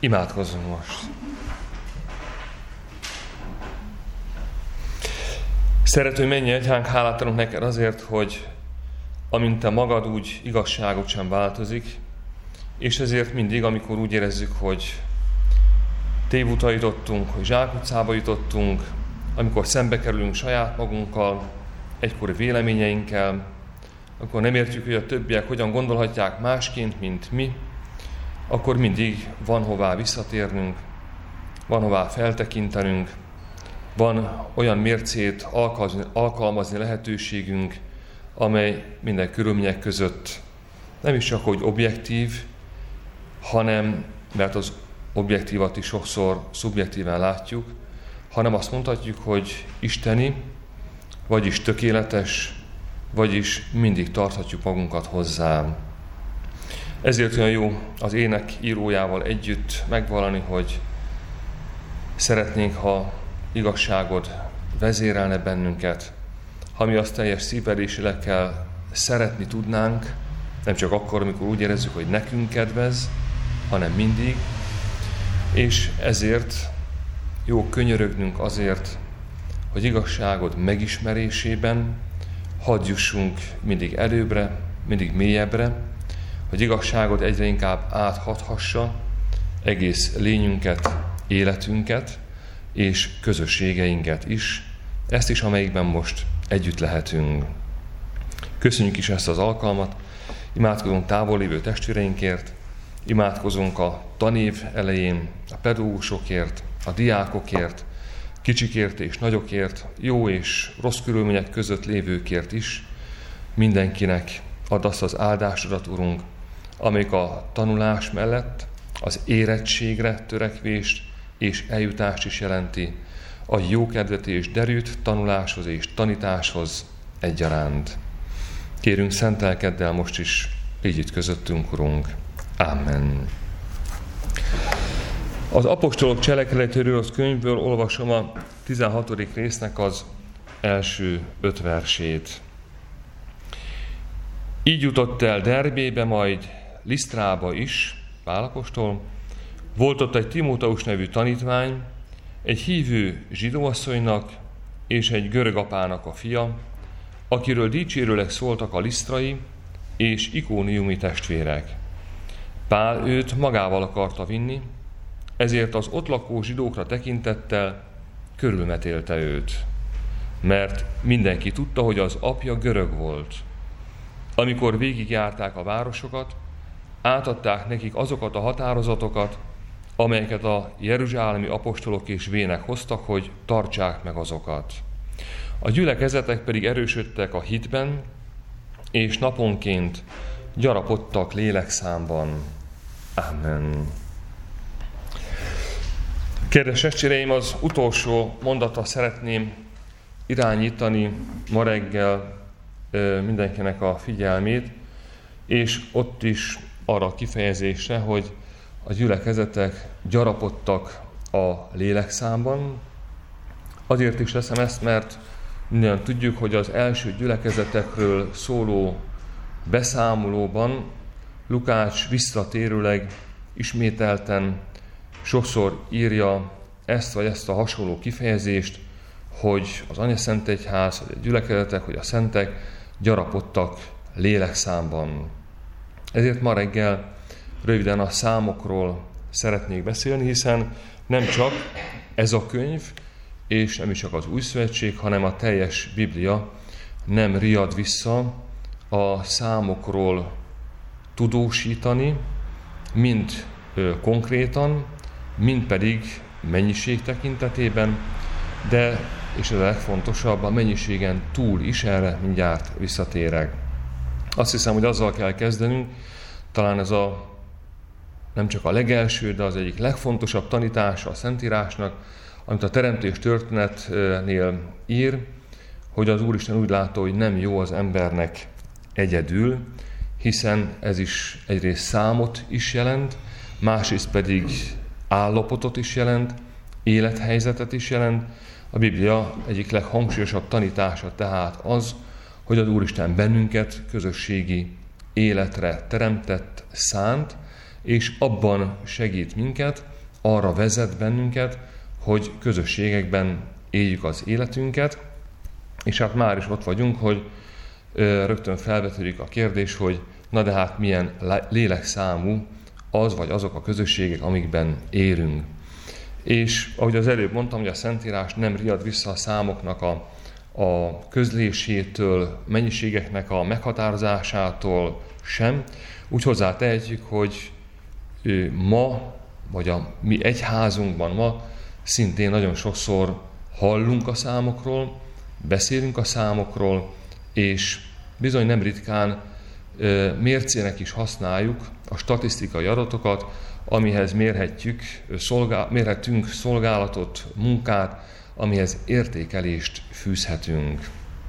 Imádkozzunk most! Szerető mennyei Atyánk, hálát adunk neked azért, hogy amint te magad, úgy igazságot sem változik, és ezért mindig, amikor úgy érezzük, hogy tévútra jutottunk, hogy zsákutcába jutottunk, amikor szembe kerülünk saját magunkkal, egykori véleményeinkkel, akkor nem értjük, hogy a többiek hogyan gondolhatják másként, mint mi, akkor mindig van hová visszatérnünk, van hová feltekintenünk, van olyan mércét alkalmazni lehetőségünk, amely minden körülmények között nem is csak, hogy objektív, hanem, mert az objektívat is sokszor szubjektíven látjuk, hanem azt mondhatjuk, hogy isteni, vagyis tökéletes, vagyis mindig tarthatjuk magunkat hozzá. Ezért olyan jó az ének írójával együtt megvallani, hogy szeretnénk, ha igazságod vezérelne bennünket, ha mi azt teljes szívvel és lélekkel szeretni tudnánk, nem csak akkor, amikor úgy érezzük, hogy nekünk kedvez, hanem mindig, és ezért jó könyörögnünk azért, hogy igazságod megismerésében hadd jussunk mindig előbbre, mindig mélyebbre, hogy igazságod egyre inkább áthathassa egész lényünket, életünket és közösségeinket is, ezt is, amelyikben most együtt lehetünk. Köszönjük is ezt az alkalmat, imádkozunk távol lévő testvéreinkért, imádkozunk a tanév elején a pedagógusokért, a diákokért, kicsikért és nagyokért, jó és rossz körülmények között lévőkért is. Mindenkinek add azt az áldásodat, Urunk, amelyik a tanulás mellett az érettségre törekvést és eljutást is jelenti, a jókedvet és derűt tanuláshoz és tanításhoz egyaránt. Kérünk, szent lelkeddel most is légy itt közöttünk, Urunk. Amen. Az apostolok cselekedetéről az könyvből olvasom a 16. résznek az első 5 versét. Így jutott el Derbébe, majd Lisztrába is, Pál apostol. Volt ott egy Timóteus nevű tanítvány, egy hívő zsidóasszonynak és egy görög apának a fia, akiről dicsérőleg szóltak a lisztrai és ikóniumi testvérek. Pál őt magával akarta vinni, ezért az ott lakó zsidókra tekintettel körülmetélte őt, mert mindenki tudta, hogy az apja görög volt. Amikor végigjárták a városokat, átadták nekik azokat a határozatokat, amelyeket a jeruzsálemi apostolok és vének hoztak, hogy tartsák meg azokat. A gyülekezetek pedig erősödtek a hitben, és naponként gyarapodtak lélekszámban. Amen. Kedves testvéreim, az utolsó mondatra szeretném irányítani ma reggel mindenkinek a figyelmét, és ott is arra a kifejezésre, hogy a gyülekezetek gyarapodtak a lélekszámban. Azért is teszem ezt, mert mindannyian tudjuk, hogy az első gyülekezetekről szóló beszámolóban Lukács visszatérőleg ismételten sokszor írja ezt vagy ezt a hasonló kifejezést, hogy az Anyaszentegyház, hogy a gyülekezetek, hogy a szentek gyarapodtak lélekszámban. Ezért ma reggel röviden a számokról szeretnék beszélni, hiszen nem csak ez a könyv, és nem is csak az Új Szövetség, hanem a teljes Biblia nem riad vissza a számokról tudósítani, mind konkrétan, mind pedig mennyiség tekintetében, de, és ez a legfontosabb, a mennyiségen túl is, erre mindjárt visszatérek. Azt hiszem, hogy azzal kell kezdenünk, talán ez nem csak a legelső, de az egyik legfontosabb tanítása a Szentírásnak, amit a teremtés történetnél ír, hogy az Úristen úgy látta, hogy nem jó az embernek egyedül, hiszen ez is egyrészt számot is jelent, másrészt pedig állapotot is jelent, élethelyzetet is jelent. A Biblia egyik leghangsúlyosabb tanítása tehát az, hogy az Úristen bennünket közösségi életre teremtett, szánt, és abban segít minket, arra vezet bennünket, hogy közösségekben éljük az életünket, és hát már is ott vagyunk, hogy rögtön felvetődik a kérdés, hogy na de hát milyen lélekszámú az vagy azok a közösségek, amikben élünk. És ahogy az előbb mondtam, hogy a Szentírás nem riad vissza a számoknak a közlésétől, mennyiségeknek a meghatározásától sem, úgy hozzátehetjük, hogy ma, vagy a mi egyházunkban ma szintén nagyon sokszor hallunk a számokról, beszélünk a számokról, és bizony nem ritkán mércének is használjuk a statisztikai adatokat, amihez mérhetünk szolgálatot, munkát, amihez értékelést fűzhetünk.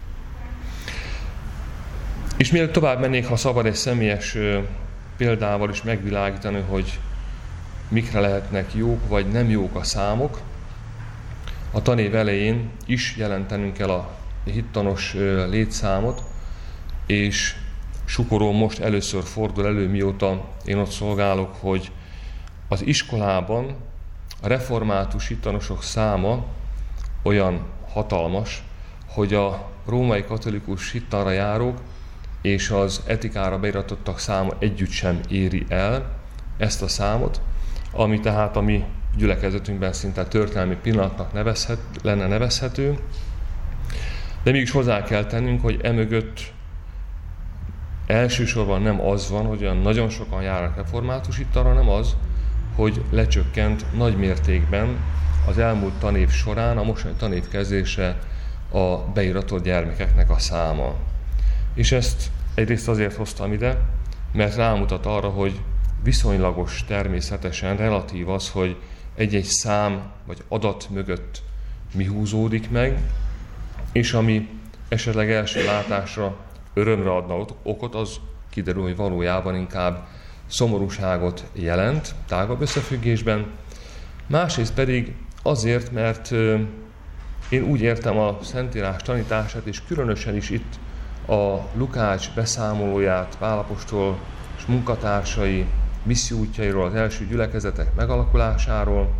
És mielőtt tovább mennék, ha szabad egy személyes példával is megvilágítani, hogy mikre lehetnek jók vagy nem jók a számok, a tanév elején is jelentenünk kell a hittanos létszámot, és Sukorón most először fordul elő, mióta én ott szolgálok, hogy az iskolában a református hittanosok száma olyan hatalmas, hogy a római katolikus hittanra járók és az etikára beiratottak száma együtt sem éri el ezt a számot, ami tehát a mi gyülekezetünkben szinte történelmi pillanatnak lenne nevezhető, de mégis hozzá kell tennünk, hogy emögött elsősorban nem az van, hogy olyan nagyon sokan járnak református hittanra, nem az, hogy lecsökkent nagy mértékben az elmúlt tanév során, a mostani tanév kezdése a beiratott gyermekeknek a száma. És ezt egyrészt azért hoztam ide, mert rámutat arra, hogy viszonylagos, természetesen relatív az, hogy egy-egy szám vagy adat mögött mi húzódik meg, és ami esetleg első látásra örömre adna okot, az kiderül, hogy valójában inkább szomorúságot jelent tágabb összefüggésben. Másrészt pedig azért, mert én úgy értem a Szentírás tanítását, és különösen is itt a Lukács beszámolóját, Pál apostol és munkatársai misszióútjairól, az első gyülekezetek megalakulásáról,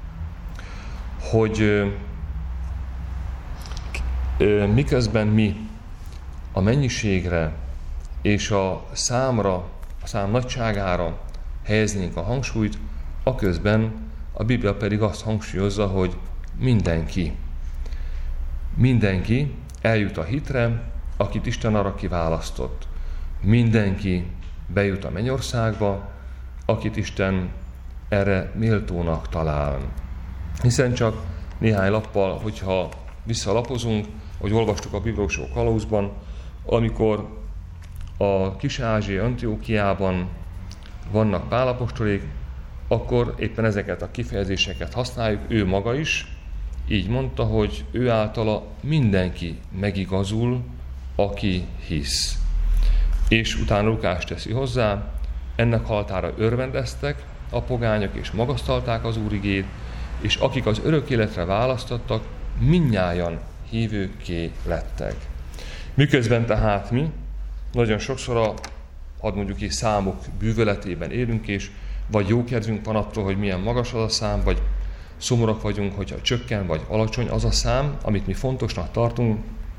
hogy miközben mi a mennyiségre és a számra, a szám nagyságára helyeznénk a hangsúlyt, aközben a Biblia pedig azt hangsúlyozza, hogy mindenki eljut a hitre, akit Isten arra kiválasztott. Mindenki bejut a mennyországba, akit Isten erre méltónak talál. Hiszen csak néhány lappal, hogyha visszalapozunk, hogy olvastuk a Bibrósok kalauzban, amikor a Kis-Ázsia Antiókiában vannak Pál apostolék, akkor éppen ezeket a kifejezéseket használjuk, ő maga is, így mondta, hogy ő általa mindenki megigazul, aki hisz. És utána Lukás teszi hozzá, ennek haltára örvendeztek a pogányok, és magasztalták az Úr igét, és akik az örök életre választottak, mindnyájan hívőkké lettek. Miközben tehát mi nagyon sokszor hadd mondjuk így számok bűvöletében élünk, és vagy jó kedvünk van attól, hogy milyen magas az a szám, vagy szomorúak vagyunk, hogyha csökken, vagy alacsony az a szám, amit mi fontosnak tartunk.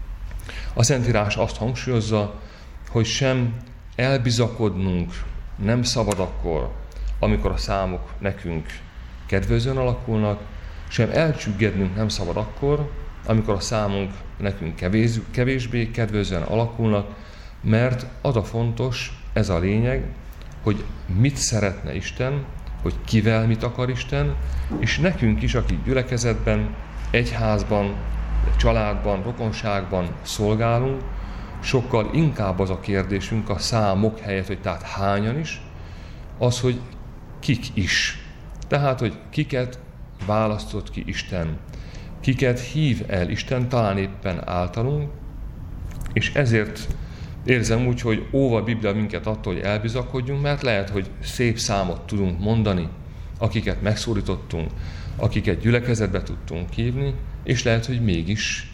A Szentírás azt hangsúlyozza, hogy sem elbizakodnunk nem szabad akkor, amikor a számok nekünk kedvezően alakulnak, sem elcsüggednünk nem szabad akkor, amikor a számunk nekünk kevésbé kedvezően alakulnak, mert az a fontos, ez a lényeg, hogy mit szeretne Isten, hogy kivel mit akar Isten, és nekünk is, akik gyülekezetben, egyházban, családban, rokonságban szolgálunk, sokkal inkább az a kérdésünk a számok helyett, hogy tehát hányan is, az, hogy kik is. Tehát, hogy kiket választott ki Isten, kiket hív el Isten, talán éppen általunk, és ezért érzem úgy, hogy óva a Biblia minket attól, hogy elbizakodjunk, mert lehet, hogy szép számot tudunk mondani, akiket megszólítottunk, akiket gyülekezetbe tudtunk hívni, és lehet, hogy mégis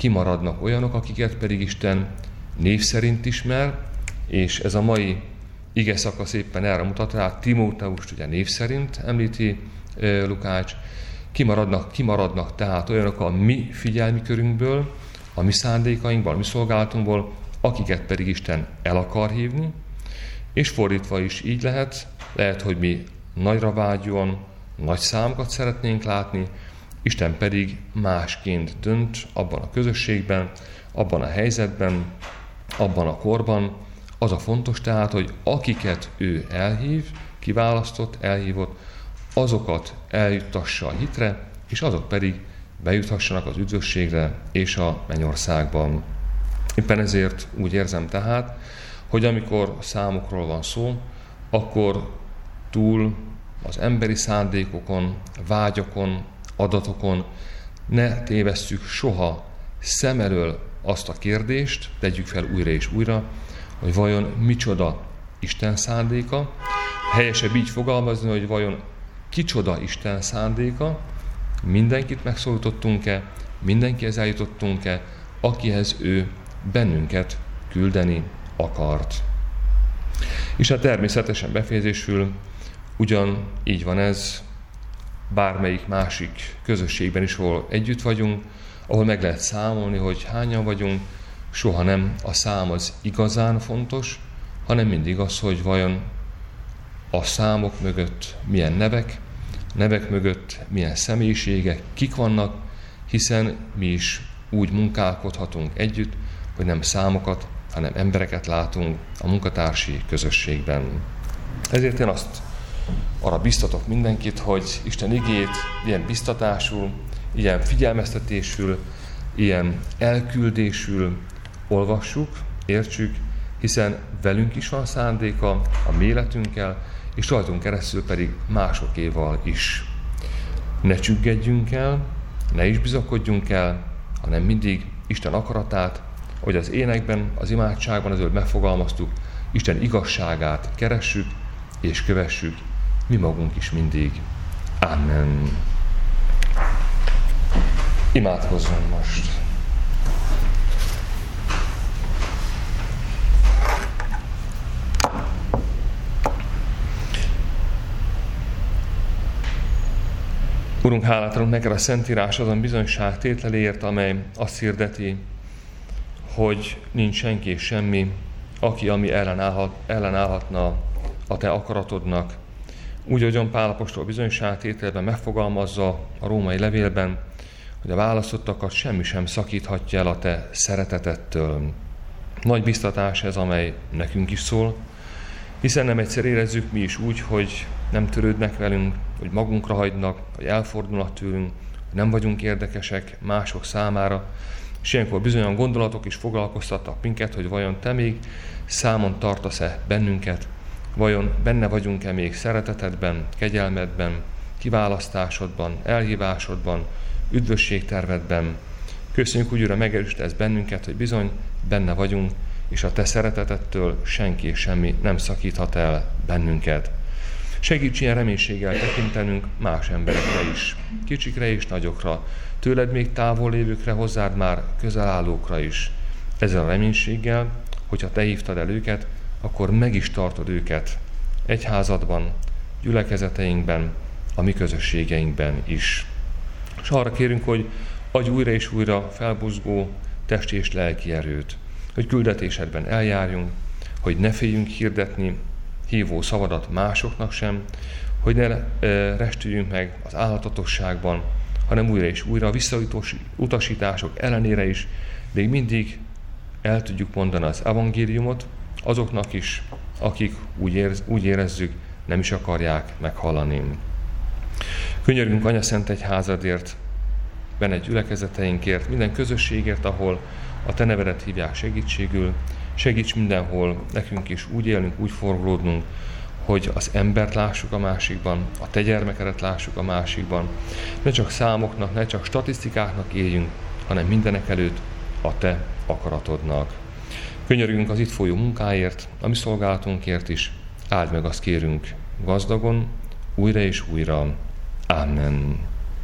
kimaradnak olyanok, akiket pedig Isten név szerint ismer, és ez a mai ige szakasz éppen erre mutat rá, Timóteust ugye név szerint említi Lukács, kimaradnak tehát olyanok a mi figyelmi körünkből, a mi szándékainkból, a mi szolgálatunkból, akiket pedig Isten el akar hívni, és fordítva is így lehet, hogy mi nagyra vágyóan, nagy számokat szeretnénk látni, Isten pedig másként dönt abban a közösségben, abban a helyzetben, abban a korban. Az a fontos tehát, hogy akiket ő elhív, kiválasztott, elhívott, azokat eljuttassa a hitre, és azok pedig bejuthassanak az üdvösségre és a mennyországban. Éppen ezért úgy érzem tehát, hogy amikor számokról van szó, akkor túl az emberi szándékokon, vágyakon, adatokon ne tévesszük soha szem elől azt a kérdést, tegyük fel újra és újra, hogy vajon micsoda Isten szándéka, helyesebb így fogalmazni, hogy vajon kicsoda Isten szándéka, mindenkit megszólítottunk-e, mindenkihez eljutottunk-e, akihez ő bennünket küldeni akart. És hát természetesen befejezésül ugyan így van ez bármelyik másik közösségben is, ahol együtt vagyunk, ahol meg lehet számolni, hogy hányan vagyunk, soha nem a szám az igazán fontos, hanem mindig az, hogy vajon a számok mögött milyen nevek mögött milyen személyiségek, kik vannak, hiszen mi is úgy munkálkodhatunk együtt, hogy nem számokat, hanem embereket látunk a munkatársi közösségben. Ezért én arra biztatok mindenkit, hogy Isten igét ilyen biztatásul, ilyen figyelmeztetésül, ilyen elküldésül olvassuk, értsük, hiszen velünk is van szándéka, a mi életünkkel, és rajtunk keresztül pedig másokéval is. Ne csüggedjünk el, ne is bizakodjunk el, hanem mindig Isten akaratát, hogy az énekben, az imádságban az előbb megfogalmaztuk, Isten igazságát keressük és kövessük, mi magunk is mindig. Amen. Imádkozzunk most. Urunk, hálát adunk neked a Szentírás azon bizonyságtételéért, amely azt hirdeti, hogy nincs senki és semmi, ami ellenállhatna a te akaratodnak. Úgy, ahogyan Pál apostol bizonyságtételben megfogalmazza a római levélben, hogy a választottakat semmi sem szakíthatja el a te szeretetettől. Nagy biztatás ez, amely nekünk is szól, hiszen nem egyszer érezzük mi is úgy, hogy nem törődnek velünk, hogy magunkra hagynak, hogy elfordulnak tőlünk, hogy nem vagyunk érdekesek mások számára, és ilyenkor bizonyan gondolatok is foglalkoztattak minket, hogy vajon te még számon tartasz-e bennünket, vajon benne vagyunk-e még szeretetedben, kegyelmedben, kiválasztásodban, elhívásodban, üdvösségtervedben. Köszönjük, hogy Uram, megerősítesz bennünket, hogy bizony benne vagyunk, és a te szeretetettől senki és semmi nem szakíthat el bennünket. Segíts ilyen reménységgel tekintenünk más emberekre is, kicsikre és nagyokra, tőled még távol lévőkre, hozzád már közel állókra is. Ezzel a reménységgel, hogyha te hívtad el őket, akkor meg is tartod őket egyházadban, gyülekezeteinkben, a mi közösségeinkben is. És arra kérünk, hogy adj újra és újra felbuzgó testi és lelki erőt, hogy küldetésedben eljárjunk, hogy ne féljünk hirdetni hívó szavadat másoknak sem, hogy ne restüljünk meg az álhatatosságban, hanem újra és újra a visszautasítások ellenére is még mindig el tudjuk mondani az evangéliumot azoknak is, akik úgy érezzük, nem is akarják meghallani. Könyörgünk Anya Szent Egyházadért, benne gyülekezeteinkért, minden közösségért, ahol a te nevedet hívják segítségül. Segíts mindenhol nekünk is úgy élnünk, úgy forgolódnunk, hogy az embert lássuk a másikban, a te gyermekedet lássuk a másikban. Ne csak számoknak, ne csak statisztikáknak éljünk, hanem mindenek előtt a te akaratodnak. Könyörgünk az itt folyó munkáért, a mi szolgálatunkért is. Áld meg, azt kérünk gazdagon, újra és újra. Amen.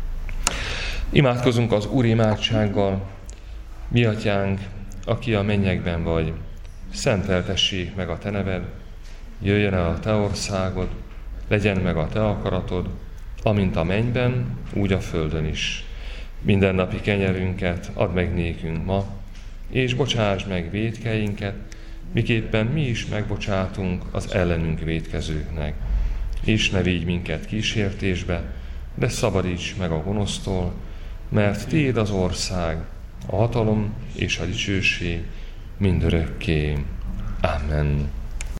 Imádkozunk az Úr imádsággal. Mi atyánk, aki a mennyekben vagy, szenteltessék meg a te neved, jöjjön el a te országod, legyen meg a te akaratod, amint a mennyben, úgy a földön is. Mindennapi kenyerünket add meg nékünk ma, és bocsáss meg vétkeinket, miképpen mi is megbocsátunk az ellenünk vétkezőknek. És ne vigy minket kísértésbe, de szabadíts meg a gonosztól, mert tiéd az ország, a hatalom és a dicsőség mindörökké. Amen.